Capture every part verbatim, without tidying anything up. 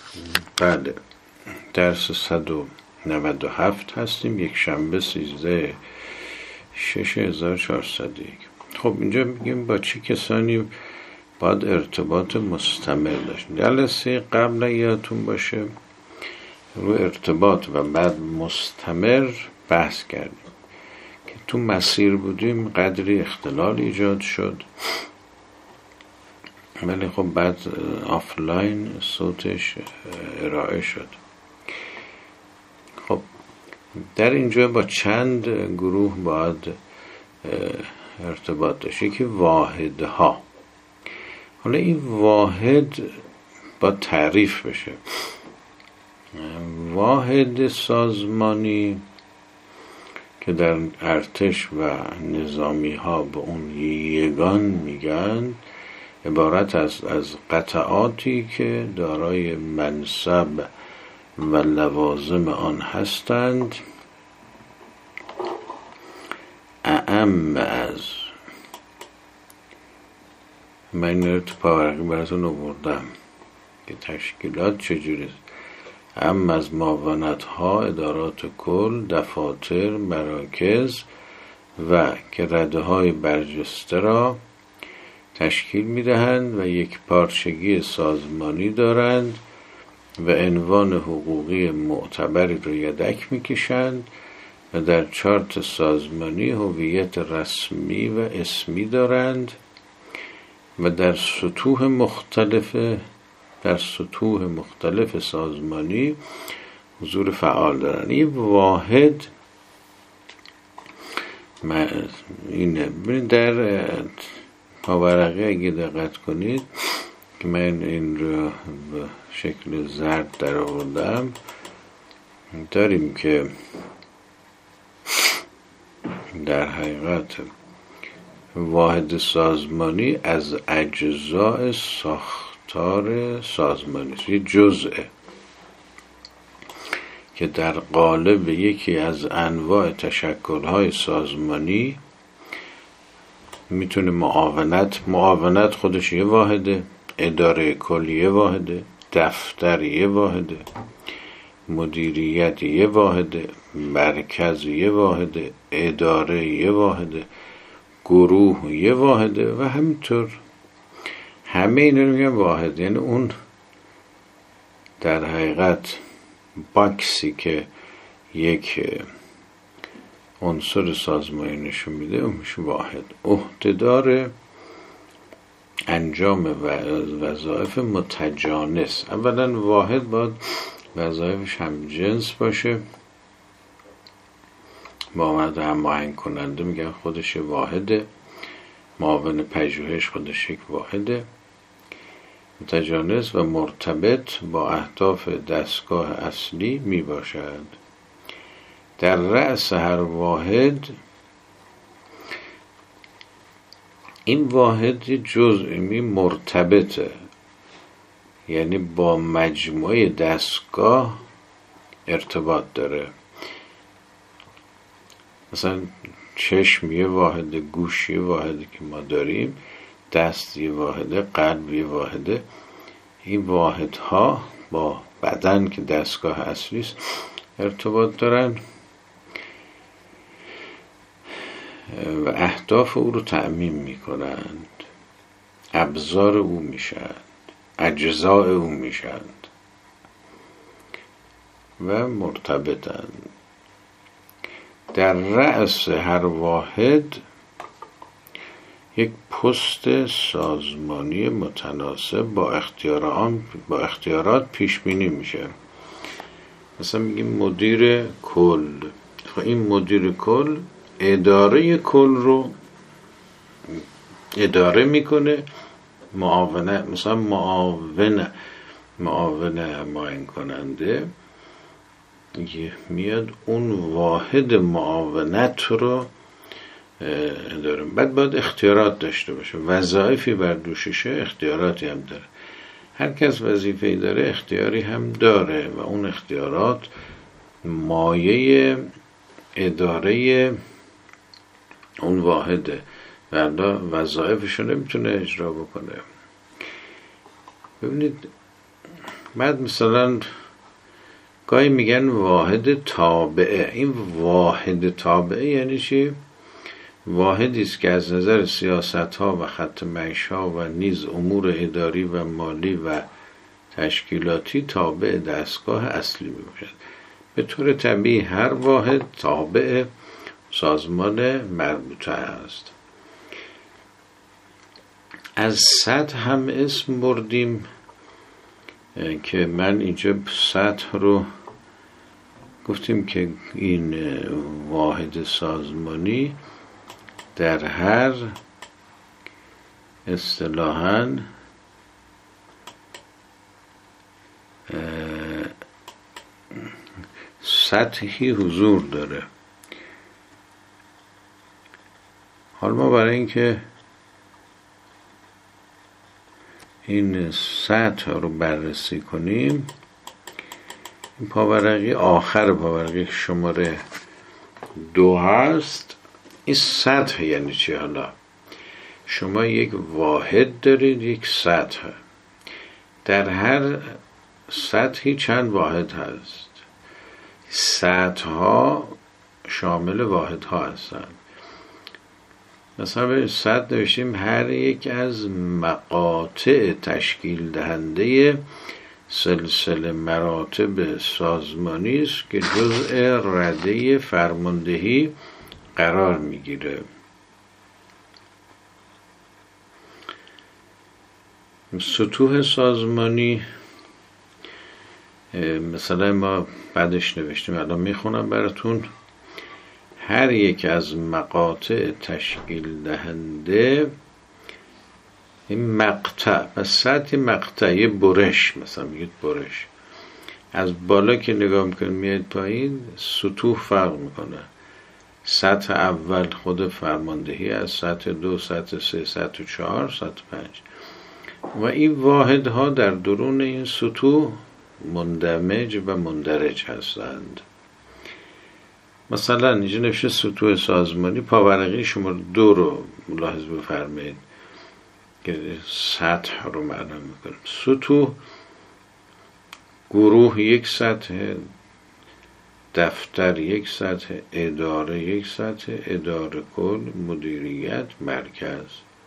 بله، درس صد و نود و هفت هستیم. یک شنبه سیزده شش هزار و چهارصد و یک. خب اینجا میگیم با چه کسانی باید ارتباط مستمر داشت. جلسه قبل یادتون باشه رو ارتباط و بعد مستمر بحث کردیم که تو مسیر بودیم، قدری اختلال ایجاد شد، ولی خب بعد آفلاین صوتش ارائه شد. خب در اینجا با چند گروه باید ارتباط داشت. یکی واحدها. حالا این واحد با تعریف بشه. واحد سازمانی که در ارتش و نظامی ها به اون یگان میگن، عبارت از از قطعاتی که دارای منصب و لوازم آن هستند، اعم از من این رو تو پاورقی براتون آوردم که تشکیلات چجوری، اعم از معاونت ها، ادارات کل، دفاتر، مراکز و که رده های برجسته را تشکیل میدهند و یک پارچگی سازمانی دارند و عنوان حقوقی معتبری رو یدک میکشند و در چارت سازمانی هویت رسمی و اسمی دارند و در سطوح مختلف در سطوح مختلف سازمانی حضور فعال دارند. این واحد اینه. ببینید در پاورقی اگه دقت کنید که من این رو به شکل زرد در آوردم، داریم که در حقیقت واحد سازمانی از اجزاء ساختار سازمانی، یه جزءه که در قالب یکی از انواع تشکل‌های سازمانی میتونه معاونت معاونت خودش یه واحده، اداره کلیه واحده، دفتر یه واحده، مدیریت یه واحده، مرکز یه واحده، اداره یه واحده، گروه یه واحده و همینطور همه اینا رو میگن واحد. یعنی اون در حقیقت باکسی که یک عنصر سازمانی نشون میده اون میشه واحد. عهدهدار انجام وظایف متجانس. اولا واحد باید وظایفش هم جنس باشه، معاونت هماهنگ کننده میگن خودش واحده، معاون پژوهش خودش یک واحده، متجانس و مرتبط با اهداف دستگاه اصلی می باشد. در رأس هر واحد این واحد جزئی مرتبطه، یعنی با مجموعه دستگاه ارتباط داره. مثلا چشم یه واحده، گوش یه واحده که ما داریم، دست یه واحده، قلب یه واحده. این واحدها با بدن که دستگاه اصلی است ارتباط دارن و اهداف او رو تأمین میکنند، ابزار او میشند، اجزاء او میشند و مرتبطند. در رأس هر واحد یک پست سازمانی متناسب با اختیارات با اختیارات پیش بینی میشه. مثلا میگیم مدیر کل. خب این مدیر کل اداره کل رو اداره میکنه، معاونه مثلا معاون معاون هماهنگ کننده میاد اون واحد معاونت رو اداره. بعد باید اختیارات داشته باشه، وظایفی بر دوششه، اختیاراتی هم داره. هر کس وظیفه‌ای داره اختیاری هم داره و اون اختیارات مایه اداره اون واحده و وظایفش رو نمیتونه اجرا بکنه. ببینید بعد مثلا گاهی میگن واحد تابعه. این واحد تابعه یعنی چی؟ واحدی است که از نظر سیاست ها و خط معیش ها و نیز امور اداری و مالی و تشکیلاتی تابع دستگاه اصلی میباشد. به طور طبیعی هر واحد تابع سازمان مربوطه است. از سطح هم اسم بردیم که من اینجا سطح رو گفتیم که این واحد سازمانی در هر اصطلاحاً سطحی حضور داره. حالا ما برای اینکه این سطح رو بررسی کنیم، این پاورقی آخر پاورقی شماره دو هست. این سطح یعنی چی؟ حالا شما یک واحد دارید، یک سطح. در هر سطحی چند واحد هست. سطح ها شامل واحد ها هستند. مثلا به سطح نوشتیم هر یک از مقاطع تشکیل دهنده سلسله مراتب سازمانی است که جزء رده فرماندهی قرار میگیره. سطوح سازمانی مثلا ما بعدش نوشتیم، الان میخونم براتون. هر یک از مقاطع تشکیل دهنده، این مقطع و سطح مقطع یه برش، مثلا میگید برش، از بالا که نگاه میکنید میاد پایین سطوح فرق میکنه. سطح اول خود فرماندهی از سطح دو، سطح سه، سطح چهار، سطح پنج و این واحدها در درون این سطوح مندمج و مندرج هستند. مثلا اینجا نوشته سطوح سازمانی، پاورقی شماره دو رو ملاحظ بفرمایید که سطح رو معلوم میکنه. سطوح گروه یک سطح، دفتر یک سطح، اداره یک سطح، اداره کل، مدیریت، مرکز.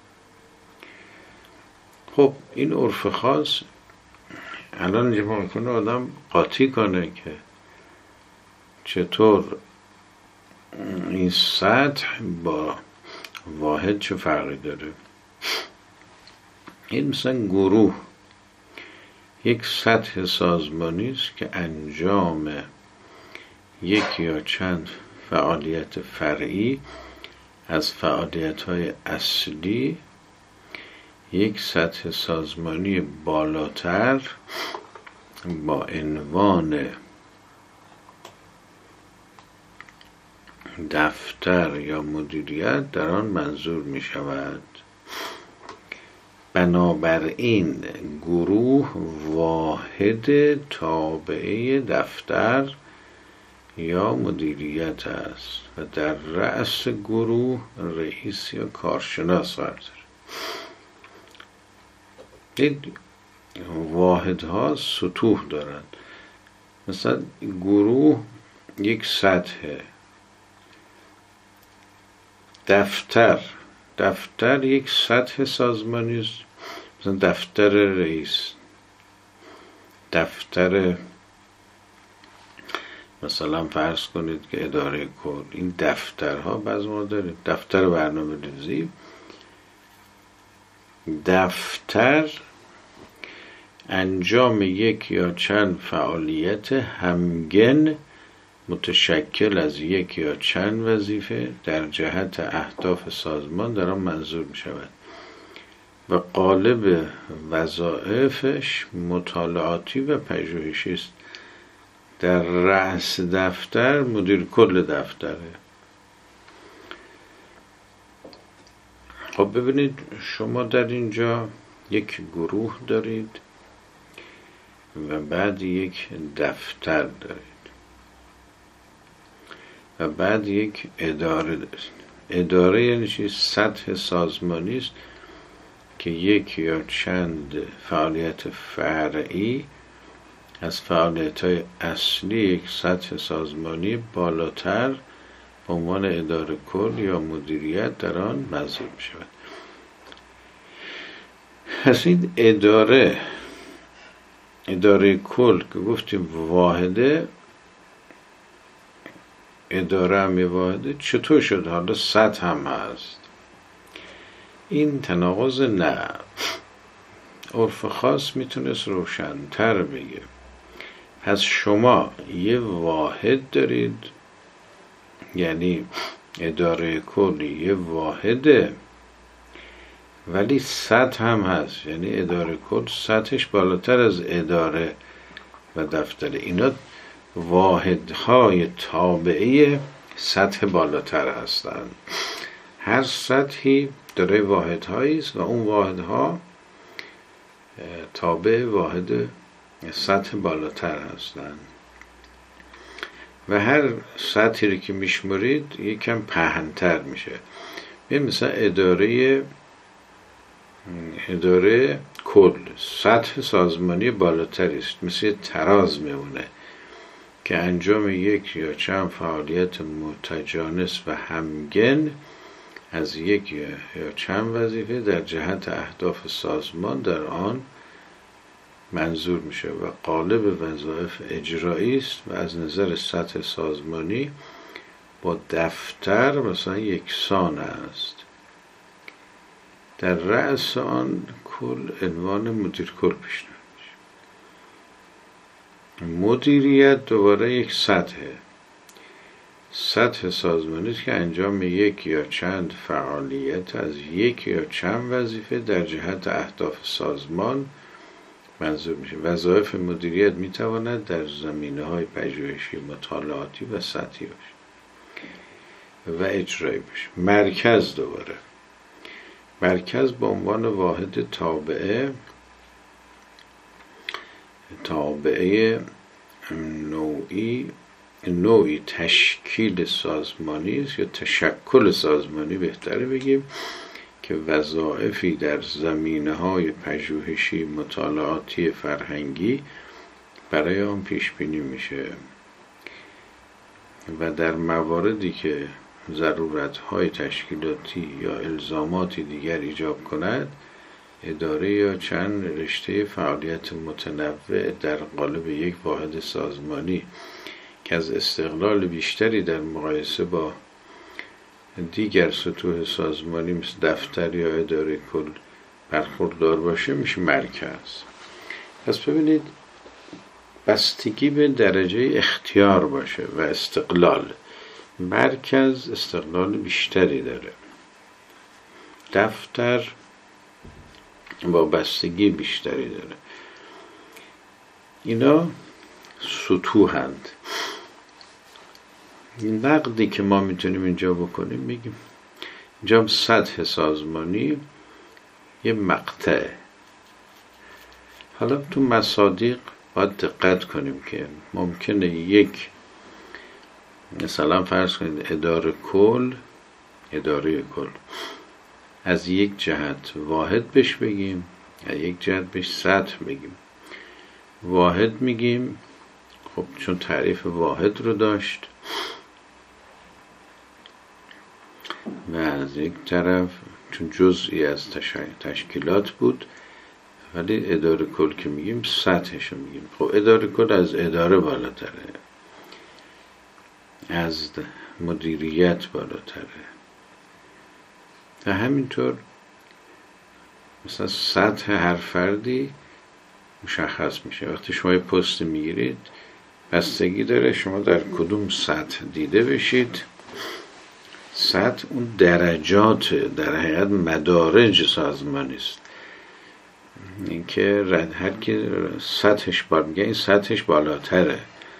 خب این عرف خاص الان اینجا ممکنه آدم قاطی کنه که چطور این سطح با واحد چه فرقی داره. این مثلا گروه یک سطح سازمانی است که انجام یک یا چند فعالیت فرعی از فعالیت‌های اصلی یک سطح سازمانی بالاتر با عنوان دفتر یا مدیریت در آن منظور می شود. بنابراین گروه واحد تابعه دفتر یا مدیریت است و در رأس گروه رئیس یا کارشناس قرار دارد. این واحدها سطوح دارند. مثلا گروه یک سطح، دفتر دفتر یک سطح سازمانی است. مثلا دفتر رئیس، دفتر مثلا فرض کنید که اداره کل. این دفترها بعضی ما داریم. دفتر برنامه ریزی، دفتر انجام یک یا چند فعالیت همگن متشکل از یک یا چند وظیفه در جهت اهداف سازمان در آن منظور می شود و قالب وظایفش مطالعاتی و پژوهشی است. در رأس دفتر مدیر کل دفتره. خب ببینید شما در اینجا یک گروه دارید و بعد یک دفتر دارید و بعد یک اداره دارید. اداره یعنی چی؟ سطح سازمانی است که یک یا چند فعالیت فرعی از فعالیت‌های اصلی یک سطح سازمانی بالاتر به عنوان اداره کل یا مدیریت در آن منظور می‌شود. پس این اداره اداره کل که گفتیم واحده، اداره هم یه واحده، چطور شد حالا سطح هم هست؟ این تناقض نه. عرف خاص میتونست روشن‌تر بگه. پس شما یه واحد دارید، یعنی اداره کلی یه واحده، ولی سطح هم هست، یعنی اداره کل سطحش بالاتر از اداره و دفتر. اینا واحدهای تابعی سطح بالاتر هستند. هر سطحی داره واحدهایی است و اون واحدها تابع واحد سطح بالاتر هستند و هر سطحی رو که میشمرید یکم پهن‌تر میشه. ببین مثلا اداره اداره کل سطح سازمانی بالاتری است، مثل تراز میمونه که انجام یک یا چند فعالیت متجانس و همگن از یک یا چند وظیفه در جهت اهداف سازمان در آن منظور میشه و قالب وظایف اجرایی است و از نظر سطح سازمانی با دفتر مثلا یکسان است. در رأس آن کل عنوان مدیر کل پیشنهاد میشه. مدیریت دوباره یک سطحه، سطح سازمانی است که انجام یک یا چند فعالیت از یک یا چند وظیفه در جهت اهداف سازمان منظور میشه. وظایف مدیریت میتواند در زمینه‌های پژوهشی، مطالعاتی و سطحی باشه و اجرایی باشه. مرکز دوباره مرکز به عنوان واحد تابعه تابعه نوعی نوعی تشکیل سازمانی است یا تشکل سازمانی بهتره بگیم که وظایفی در زمینه‌های پژوهشی، مطالعاتی، فرهنگی برای آن پیش بینی میشه و در مواردی که ضرورت‌های تشکیلاتی یا الزاماتی دیگر ایجاب کند اداره یا چند رشته فعالیت متنوع در قالب یک واحد سازمانی که از استقلال بیشتری در مقایسه با دیگر سطوح سازمانی مثل دفتر یا اداره کل برخوردار باشه میشه مرکز. پس ببینید بستگی به درجه اختیار باشه و استقلال. مرکز استقلال بیشتری داره، دفتر با بستگی بیشتری داره. اینا سطوحند. این نقدی که ما میتونیم اینجا بکنیم میگیم اینجا سطح سازمانی یه مقطع. حالا تو مصادیق باید دقت کنیم که ممکنه یک مثلا فرض کنید اداره کل اداره کل از یک جهت واحد بهش بگیم، از یک جهت بهش سطح بگیم. واحد میگیم خب چون تعریف واحد رو داشت و از یک طرف چون جزئی از تشکیلات بود، ولی اداره کل که میگیم سطحش رو میگیم. خب اداره کل از اداره بالاتره، از مدیریت بالاتره و همینطور مثلا سطح هر فردی مشخص میشه. وقتی شما یه پست میگیرید بستگی داره شما در کدوم سطح دیده بشید. سطح اون درجات در حقیقت مدارج سازمانی است. اینکه هر کی سطحش بالا میگه این سطحش بالاتره.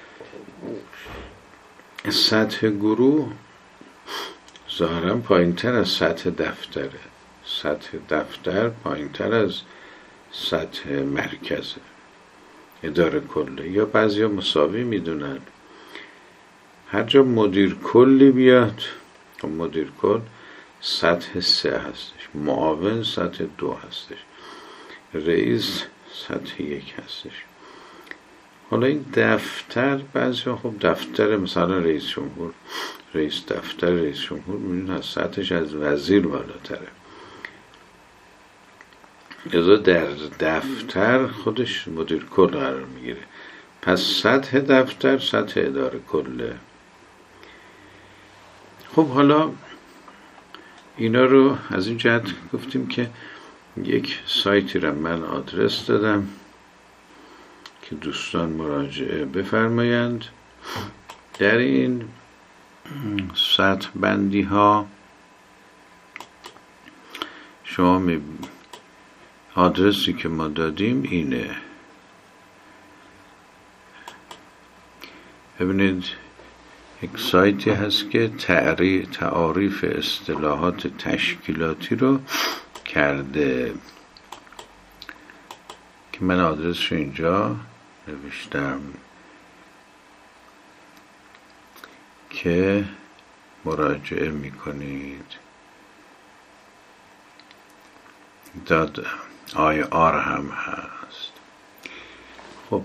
سطح گروه ظاهرا پایین تر از سطح دفتره، سطح دفتر پایین تر از سطح مرکزه اداره کله، یا بعضی ها مساوی میدونن. هر جا مدیر کلی بیاد مدیر کل سطح سه هستش، معاون سطح دو هستش، رئیس سطح یک هستش. حالا این دفتر، بعضی ها خب دفتر مثلا رئیس جمهور، رئیس دفتر رئیس جمهور میدونید از سطحش از وزیر بالاتره، لذا در دفتر خودش مدیر کل قرار میگیره. پس سطح دفتر سطح اداره کله. خب حالا اینا رو از این جهت گفتیم که یک سایتی را من آدرس دادم که دوستان مراجعه بفرمایند. در این سطح بندی ها شما می آدرسی که ما دادیم اینه. ببینید یک سایتی هست که تعریف تعاریف اصطلاحات تشکیلاتی رو کرده که من آدرسش اینجا نوشتم که مراجعه میکنید. داد آی آر هم هست. خب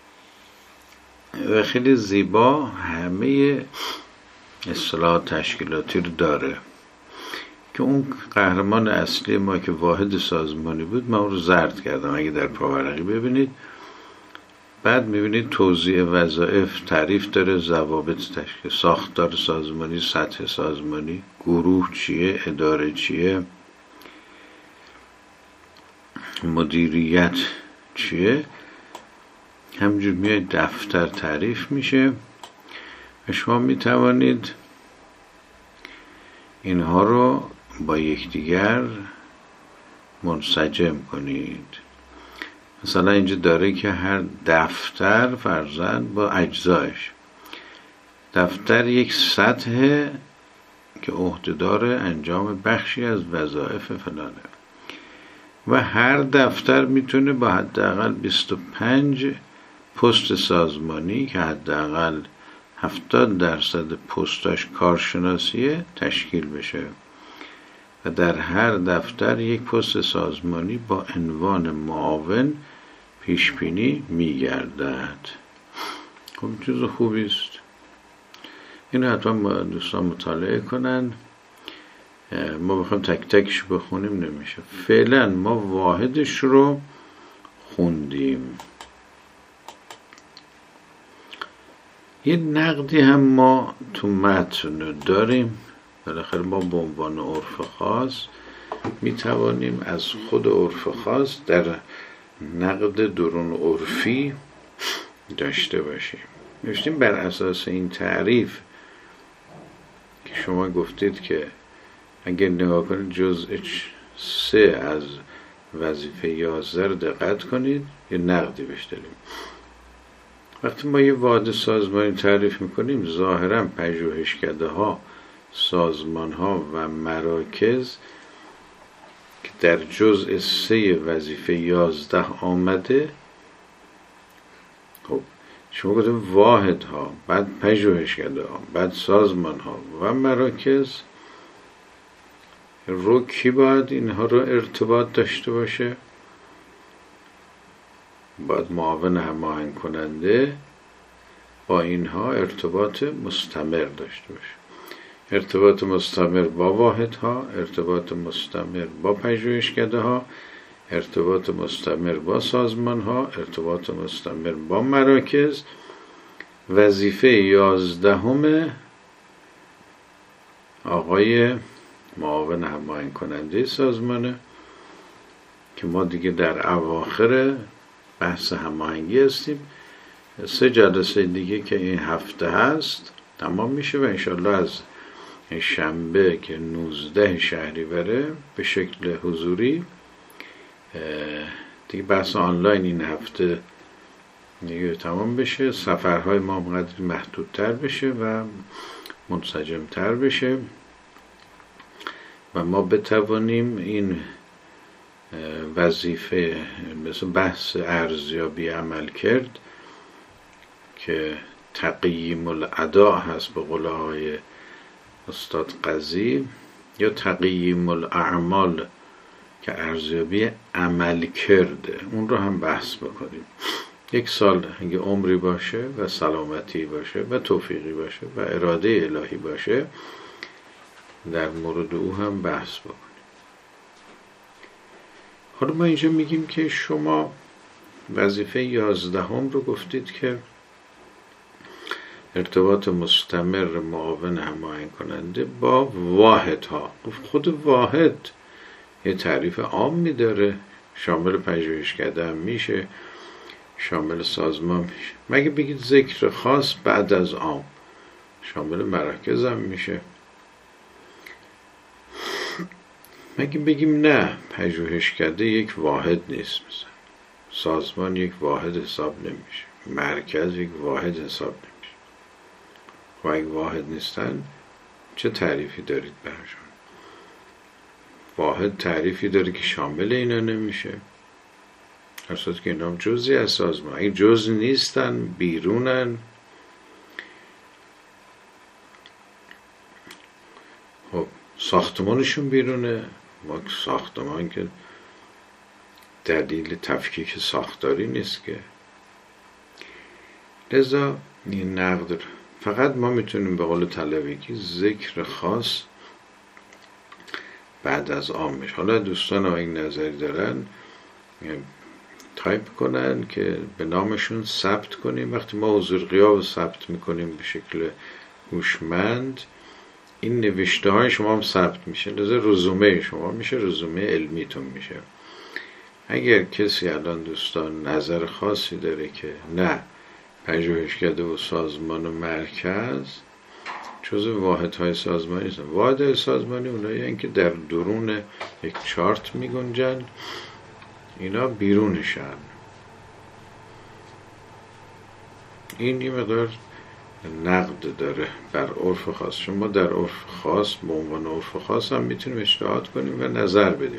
و خیلی زیبا همه اصطلاحات تشکیلاتی رو داره که اون قهرمان اصلی ما که واحد سازمانی بود من رو زرد کردم اگه در پاورقی ببینید. بعد میبینید توزیع وظایف تعریف داره، ضوابط تشکیل، ساختار سازمانی، سطح سازمانی، گروه چیه، اداره چیه، مدیریت چیه. همجور میاد دفتر تعریف میشه و شما میتوانید اینها رو با یکدیگر منسجم کنید. مثلا اینجا داره که هر دفتر فرضاً با اجزایش، دفتر یک سطح که عهدهدار انجام بخشی از وظایف فلانه و هر دفتر میتونه با حداقل بیست و پنج پست سازمانی که حداقل هفتاد درصد پستاش کارشناسیه تشکیل بشه و در هر دفتر یک پست سازمانی با عنوان معاون پیش بینی میگردد. خب چیز خوبی است. اینو حتما دوستان مطالعه کنن. ما بخوام تک تکش بخونیم نمیشه. فعلا ما واحدش رو خوندیم. یه نقدی هم ما تو متن داریم. بالاخره ما به عنوان عرف خاص میتوانیم از خود عرف خاص در نقد درون عرفی داشته باشیم. نوشتیم بر اساس این تعریف که شما گفتید که اگر نگاه کنید جزء سه از وظیفه یازده رو دقت کنید یه نقدی بهش داریم. وقتی ما یه واحد سازمانی تعریف میکنیم ظاهرا پژوهشکده ها، سازمان ها و مراکز که در جزء سه وظیفه یازده آمده، خب شما گفتیم واحد ها، بعد پژوهشکده ها، بعد سازمان ها و مراکز رو کی باید اینها رو ارتباط داشته باشه؟ باید معاون هماهنگ کننده با اینها ارتباط مستمر داشته باشه. ارتباط مستمر با واحدها، ارتباط مستمر با پژوهشکده ها، ارتباط مستمر با سازمان ها، ارتباط مستمر با مراکز. وظیفه یازدهم آقای معاون هماهنگ کننده سازمانه که ما دیگه در اواخر بحث هماهنگی هستیم. سه جلسه دیگه که این هفته هست تمام میشه و انشالله از شنبه که نوزده شهریوره به شکل حضوری دیگه بحث آنلاین این هفته دیگه تمام بشه، سفرهای ما قدری محدودتر بشه و منسجمتر بشه و ما بتوانیم این وظیفه مثل بحث ارزیابی عمل کرد که تقییم الاداء هست به قول آقای استاد قضی، یا تقییم الاعمال که ارزیابی عمل کرده، اون رو هم بحث بکنیم. یک سال اگه عمری باشه و سلامتی باشه و توفیقی باشه و اراده الهی باشه، در مورد او هم بحث بکنیم. حالا ما اینجا میگیم که شما وظیفه یازدهم رو گفتید که ارتباط مستمر معاون هماهنگ کننده با واحد ها. خود واحد یه تعریف عامی داره، شامل پژوهشکده هم میشه، شامل سازمان میشه. مگه بگید ذکر خاص بعد از عام، شامل مراکز هم میشه. مگه بگیم نه، پژوهشکده یک واحد نیست، مثلا سازمان یک واحد حساب نمیشه، مرکز یک واحد حساب نمیشه. و اگه واحد نیستن چه تعریفی دارید برشون؟ واحد تعریفی داره که شامل اینا نمیشه، اصلا که اینا هم جزئی از سازمان. اگه جز نیستن، بیرونن، خب ساختمانشون بیرونه. ما ساختمان که دلیل تفکیک ساختاری نیست که. لذا این نقد فقط ما میتونیم به قول طلبگی ذکر خاص بعد از عامش. حالا دوستان ها این نظری دارن تایپ کنن که به نامشون ثبت کنیم. وقتی ما حضور غیاب ثبت میکنیم به شکل هوشمند، این نوشته های شما هم ثبت میشه، لذا رزومه شما میشه، رزومه علمیتون میشه. اگر کسی الان دوستان نظر خاصی داره که نه، پژوهشکده و سازمان و مرکز جزء واحدهای سازمانی هستن. واحدهای سازمانی اونایی هستن که در درون یک چارت میگنجن، اینا بیرونشن. این یه مقدار نقد داره بر عرف خاص. شما در عرف خاص به عنوان عرف خاص هم میتونیم اجتهاد کنیم و نظر بدیم،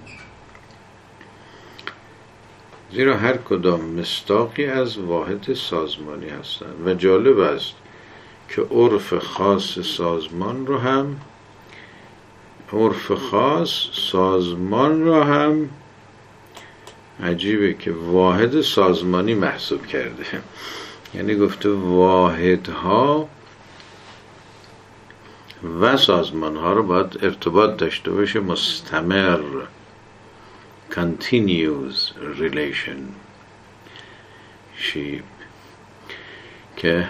زیرا هر کدام مصداقی از واحد سازمانی هستند. و جالب است که عرف خاص سازمان رو هم عرف خاص سازمان رو هم عجیبه که واحد سازمانی محسوب کرده. یعنی گفته واحدها و سازمان ها رو باید ارتباط داشته باشه، مستمر، continuous relationship، که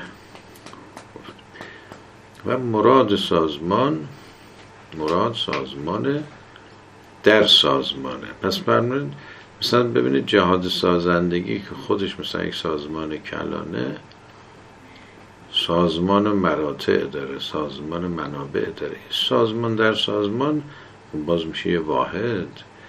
و مراد سازمان مراد سازمان در سازمانه. پس برمونید مثلا ببینید جهاد سازندگی که خودش مثلا یک سازمان کلانه، سازمان مراتع داره، سازمان منابع داره. سازمان در سازمان باز میشه یه واحد.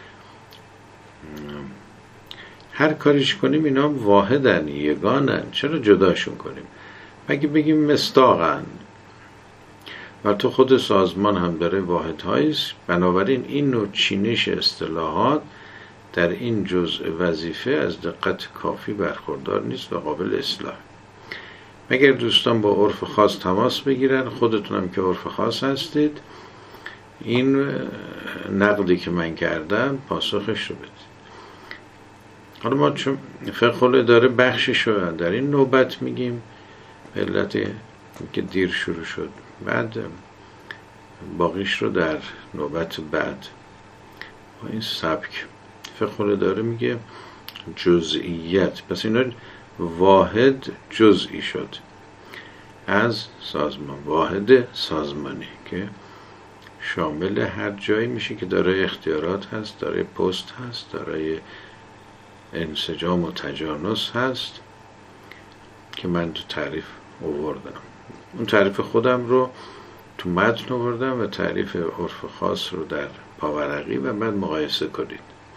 هر کاریش کنیم اینا هم واحدن، یگانن. چرا جداشون کنیم؟ مگه بگیم مصداقن؟ و تو خود سازمان هم داره واحدهاییست. بنابراین این نوع چینش اصطلاحات در این جزء وظیفه از دقت کافی برخوردار نیست و قابل اصلاح. مگر دوستان با عرف خاص تماس بگیرن، خودتون هم که عرف خاص هستید، این نقدی که من کردم پاسخش رو بدید. حالا ما چون فقه الاداره بخشش رو در این نوبت میگیم، به علت که دیر شروع شد، بعد باقیش رو در نوبت بعد. این سبک فقه الاداره میگه جزئیت. پس اینا واحد جزئی شد از سازمان، واحد سازمانی که شامل هر جایی میشه که دارای اختیارات هست، دارای پست هست، دارای انسجام و تجانس هست، که من تو تعریف آوردم. اون تعریف خودم رو تو متن آوردم و تعریف عرف خاص رو در پاورقی، و بعد مقایسه کنید.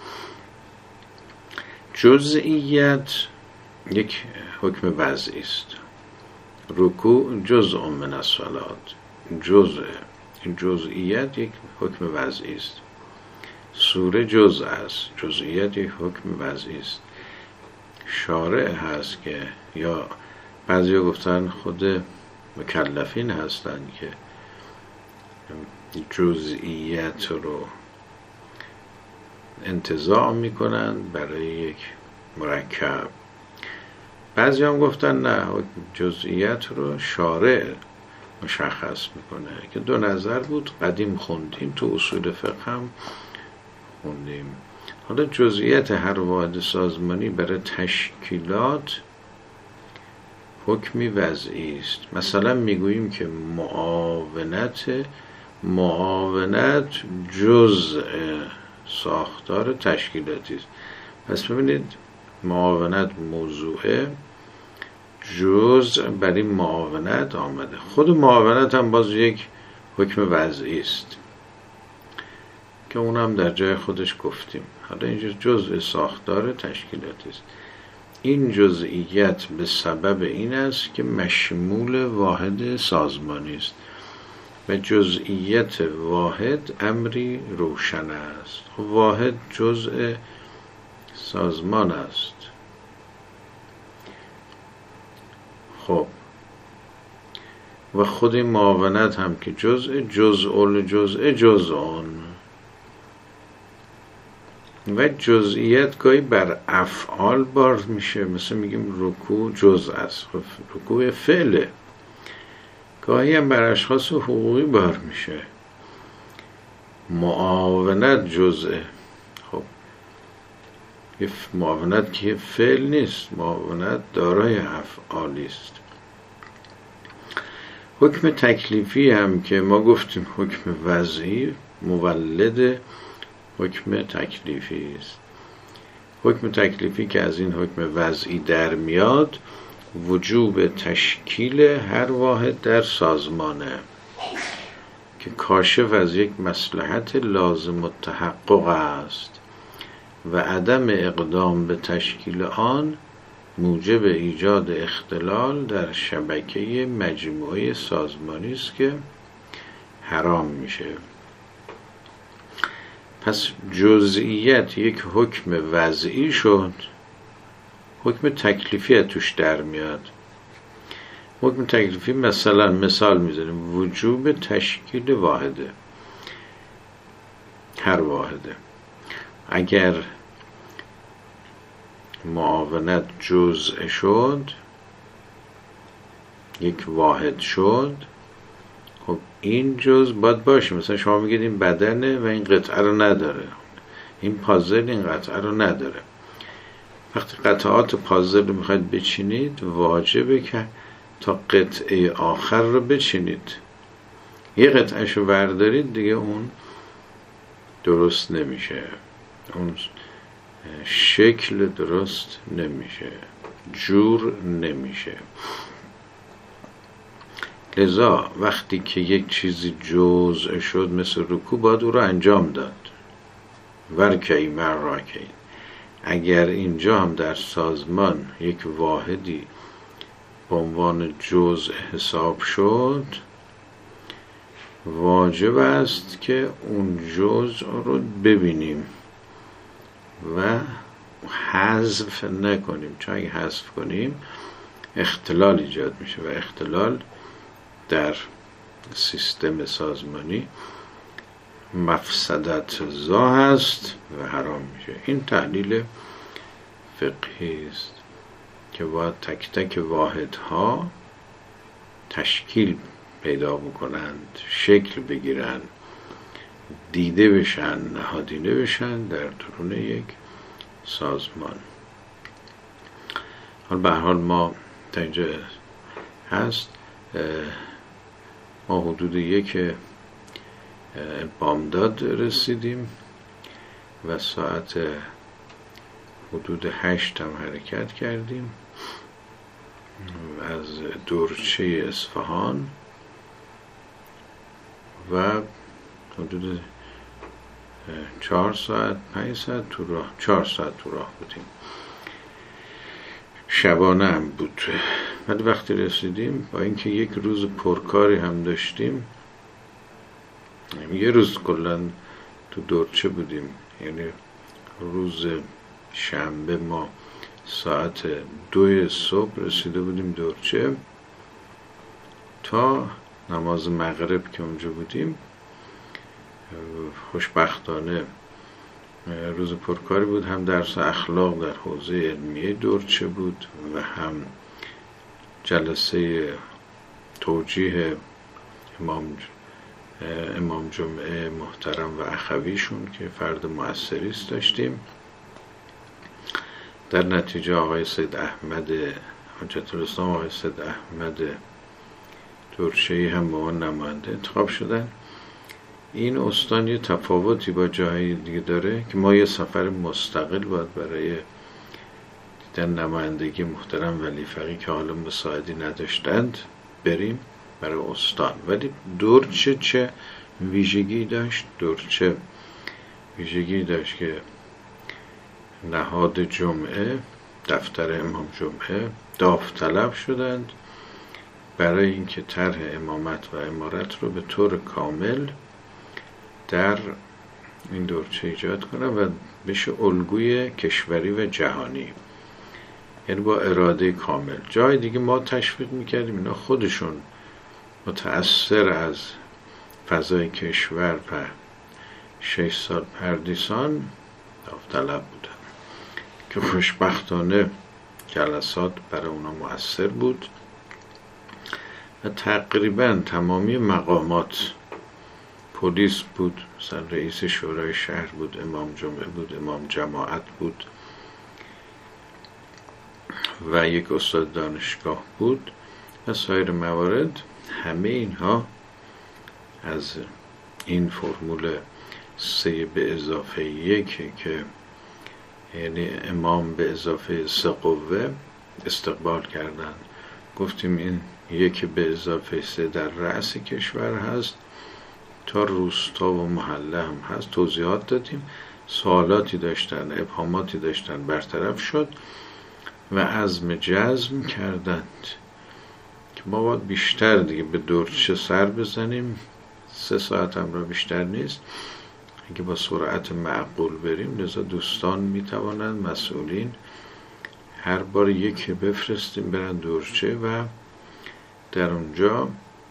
جزئیت یک حکم وضعی است. رکوع جزء من الصلاة، جزء. این جزئیت یک حکم وضعی است. سوره جزء است، جزئیت یک حکم وضعی است. شارع هست که، یا بعضی گفتن خود مکلفین هستند که جزئیت رو انتزاع میکنن برای یک مرکب. بعضی هم گفتن نه، جزئیت رو شارع مشخص میکنه، که دو نظر بود. قدیم خوندیم، تو اصول فقه هم خوندیم. حالا جزئیت هر واحد سازمانی برای تشکیلات حکمی وضعی است. مثلا میگوییم که معاونت معاونت جزء ساختار تشکیلاتی است. پس ببینید معاونت موضوعه، جزء برای معاونت آمده. خود معاونت هم باز یک حکم وضعی است که اونم در جای خودش گفتیم. حالا اینجا جزء ساختار تشکیلاتی است. این جزئیت به سبب این است که مشمول واحد سازمانی است و جزئیت واحد امری روشن است. واحد جزء سازمان است. خب و خود این معاونت هم که جزء جزء جزء جزءان و جزئیت گاهی بر افعال بار میشه، مثل میگیم رکوع جزء است، رکوع فعله. گاهی هم بر اشخاص حقوقی بار میشه. معاونت جزء، خب معاونت که فعل نیست، معاونت دارای افعالی است. حکم تکلیفی هم که ما گفتیم حکم وضعی مولد حکم تکلیفی است. حکم تکلیفی که از این حکم وضعی در میاد وجوب تشکیل هر واحد در سازمانه که کاشف از یک مصلحت لازم التحقق است و عدم اقدام به تشکیل آن موجب ایجاد اختلال در شبکه مجموعه سازمانی است که حرام میشه. پس جزئیت یک حکم وضعی شد، حکم تکلیفی توش در میاد. حکم تکلیفی مثلا مثال میذاریم وجوب تشکیل واحده، هر واحده. اگر معاونت جزء شد، یک واحد شد، خب این جزء باید باشه. مثلا شما میگید این بدنه و این قطعه رو نداره، این پازل این قطعه رو نداره. وقتی قطعات پازل رو میخواید بچینید واجبه که تا قطعه آخر رو بچینید. یه قطعه شو بردارید دیگه اون درست نمیشه، اون شکل درست نمیشه، جور نمیشه. لذا وقتی که یک چیزی جزء شد مثل رکوع باید او رو انجام داد. ورکی مر راکی. اگر اینجا هم در سازمان یک واحدی به عنوان جزء حساب شد، واجب است که اون جزء رو ببینیم و حذف نکنیم، چون اگه حذف کنیم اختلال ایجاد میشه و اختلال در سیستم سازمانی مفسدت زا هست و حرام میشه. این تحلیل فقهی است که باید تک تک واحدها تشکیل پیدا بکنند، شکل بگیرند، دیده بشن، نهادینه بشن در درون یک سازمان. حالا به هر حال ما تا اینجا هست، ما حدود یک بامداد رسیدیم و ساعت حدود هشت هم حرکت کردیم از دورچه اصفهان و حدود چهار ساعت پنج ساعت تو راه چهار ساعت تو راه بودیم. شبانه هم بود. ولی وقتی رسیدیم با اینکه یک روز پرکاری هم داشتیم، یه روز کلا تو دورچه بودیم، یعنی روز شنبه ما ساعت دو صبح رسیده بودیم دورچه، تا نماز مغرب که اونجا بودیم خوشبختانه روز پرکاری بود، هم درس اخلاق در حوزه علمیه دورچه بود و هم جلسه توجیه امام امام جمعه محترم و اخویشون که فرد مؤثری است داشتیم. در نتیجه آقای سید احمد حجت الاسلام آقای سید احمد دورچه‌ای هم به عنوان نماینده انتخاب شدن. این استان یه تفاوتی با جاهای دیگه داره که ما یه سفر مستقل باید برای دیدن نمایندگی محترم ولی فقیه که حالا مساعدی نداشتند بریم برای استان. ولی دورچه چه ویژگی داشت؟ دورچه ویژگی داشت که نهاد جمعه، دفتر امام جمعه داوطلب شدند برای اینکه طرح امامت و امارت رو به طور کامل در این دورچه ایجاد کنن و بشه الگوی کشوری و جهانی، یعنی با اراده کامل. جای دیگه ما تشویق میکردیم اینا خودشون متأثر از فضای کشور و شش سال پردیسان داوطلب بودن که خوشبختانه جلسات برای اونا مؤثر بود و تقریبا تمامی مقامات، پلیس بود، مثلا رئیس شورای شهر بود، امام جمعه بود، امام جماعت بود و یک استاد دانشگاه بود و سایر موارد، همه اینها از این فرمول سه به اضافه یک که یعنی امام به اضافه سه قوه استقبال کردن. گفتیم این یک به اضافه سه در رأس کشور هست تا روستا و محله هم هست، توضیحات دادیم، سوالاتی داشتن، ابهاماتی داشتن، برطرف شد و عزم جزم کردند که ما باید بیشتر دیگه به دورچه سر بزنیم. سه ساعت هم را بیشتر نیست اگه با سرعت معقول بریم، لذا دوستان میتوانند، مسئولین، هر بار یکی بفرستیم برن دورچه و در اونجا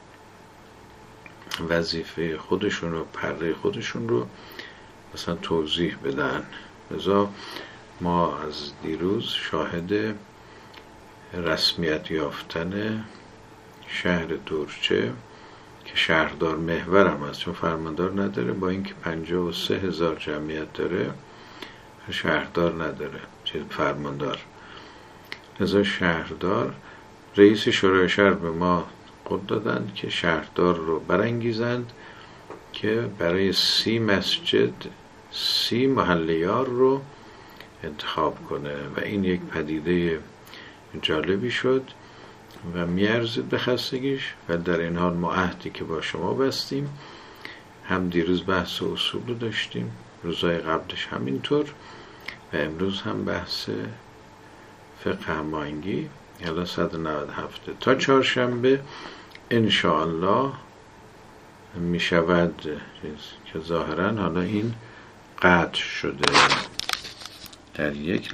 وظیفه خودشون و پره خودشون رو مثلا توضیح بدن. لذا ما از دیروز شاهد رسمیت یافتن شهر دورچه که شهردار محور هم هست، چون فرماندار نداره، با اینکه پنجاه و سه هزار جمعیت داره شهردار نداره، چیز فرماندار. لذا شهردار، رئیس شورای شهر به ما قول دادند که شهردار رو برانگیزند که برای سی مسجد سی محلیار رو انتخاب کنه و این یک پدیده جالبی شد و میارزید به خستگیش. و در این حال ما عهدی که با شما بستیم، هم دیروز بحث اصول رو داشتیم، روزهای قبلش همینطور و امروز هم بحث فقه هماهنگی، الان صد و نود و هفت تا چهارشنبه انشاءالله می شود که ظاهرا حالا این قطع شده در یک